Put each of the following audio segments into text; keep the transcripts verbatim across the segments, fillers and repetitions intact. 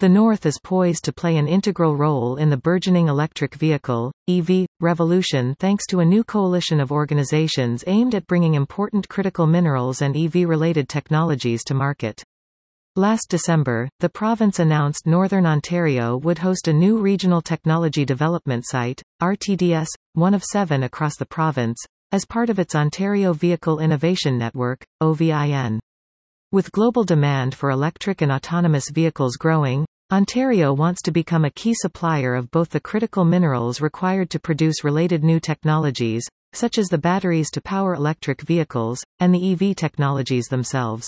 The North is poised to play an integral role in the burgeoning electric vehicle, E V, revolution thanks to a new coalition of organizations aimed at bringing important critical minerals and E V-related technologies to market. Last December, the province announced Northern Ontario would host a new Regional Technology Development Site, R T D S, one of seven across the province, as part of its Ontario Vehicle Innovation Network, O V I N. With global demand for electric and autonomous vehicles growing, Ontario wants to become a key supplier of both the critical minerals required to produce related new technologies, such as the batteries to power electric vehicles, and the E V technologies themselves.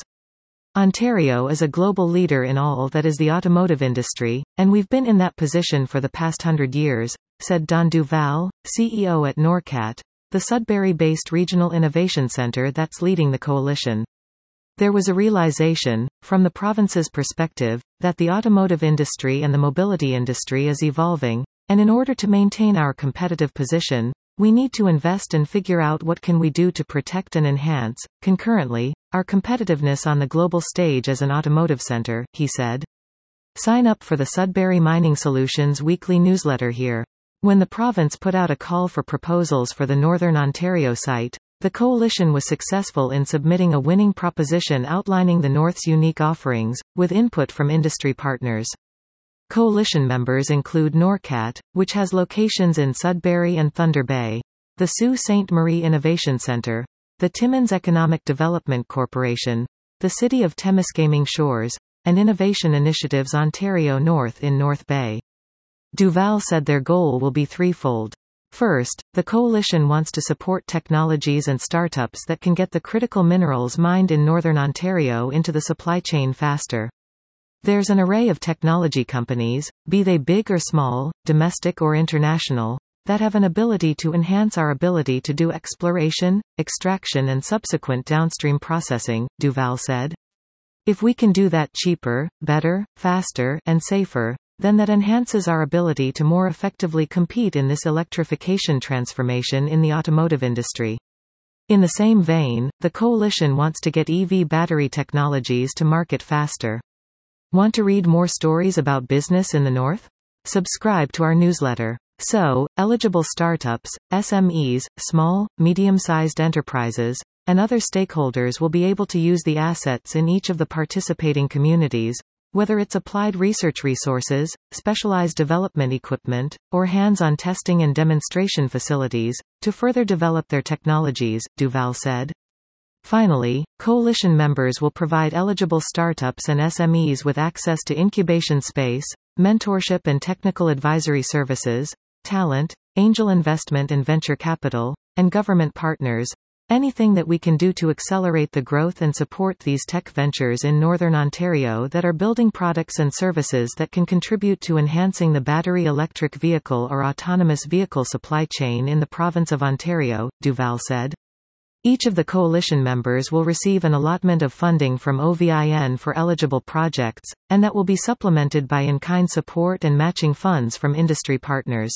Ontario is a global leader in all that is the automotive industry, and we've been in that position for the past hundred years, said Don Duval, C E O at Norcat, the Sudbury-based regional innovation center that's leading the coalition. There was a realization, from the province's perspective, that the automotive industry and the mobility industry is evolving, and in order to maintain our competitive position, we need to invest and figure out what can we do to protect and enhance, concurrently, our competitiveness on the global stage as an automotive center, he said. Sign up for the Sudbury Mining Solutions weekly newsletter here. When the province put out a call for proposals for the Northern Ontario site, the coalition was successful in submitting a winning proposition outlining the North's unique offerings, with input from industry partners. Coalition members include Norcat, which has locations in Sudbury and Thunder Bay, the Sault Ste. Marie Innovation Centre, the Timmins Economic Development Corporation, the City of Temiskaming Shores, and Innovation Initiatives Ontario North in North Bay. Duval said their goal will be threefold. First, the coalition wants to support technologies and startups that can get the critical minerals mined in Northern Ontario into the supply chain faster. There's an array of technology companies, be they big or small, domestic or international, that have an ability to enhance our ability to do exploration, extraction and subsequent downstream processing, Duval said. If we can do that cheaper, better, faster, and safer, then that enhances our ability to more effectively compete in this electrification transformation in the automotive industry. In the same vein, the coalition wants to get E V battery technologies to market faster. Want to read more stories about business in the North? Subscribe to our newsletter. So, eligible startups, S M Es, small, medium-sized enterprises, and other stakeholders will be able to use the assets in each of the participating communities, whether it's applied research resources, specialized development equipment, or hands-on testing and demonstration facilities, to further develop their technologies, Duval said. Finally, coalition members will provide eligible startups and S M Es with access to incubation space, mentorship and technical advisory services, talent, angel investment and venture capital, and government partners, anything that we can do to accelerate the growth and support these tech ventures in Northern Ontario that are building products and services that can contribute to enhancing the battery electric vehicle or autonomous vehicle supply chain in the province of Ontario, Duval said. Each of the coalition members will receive an allotment of funding from O V I N for eligible projects, and that will be supplemented by in-kind support and matching funds from industry partners.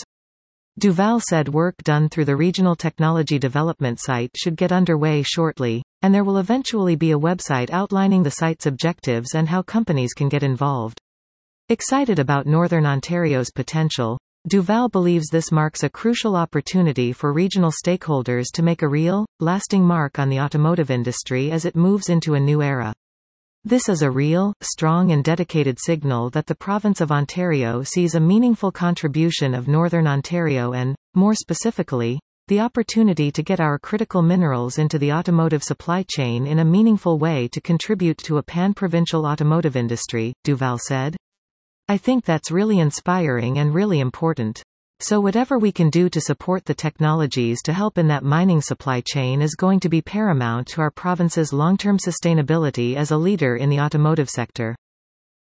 Duval said work done through the Regional Technology Development Site should get underway shortly, and there will eventually be a website outlining the site's objectives and how companies can get involved. Excited about Northern Ontario's potential, Duval believes this marks a crucial opportunity for regional stakeholders to make a real, lasting mark on the automotive industry as it moves into a new era. This is a real, strong and dedicated signal that the province of Ontario sees a meaningful contribution of Northern Ontario and, more specifically, the opportunity to get our critical minerals into the automotive supply chain in a meaningful way to contribute to a pan-provincial automotive industry, Duval said. I think that's really inspiring and really important. So whatever we can do to support the technologies to help in that mining supply chain is going to be paramount to our province's long-term sustainability as a leader in the automotive sector.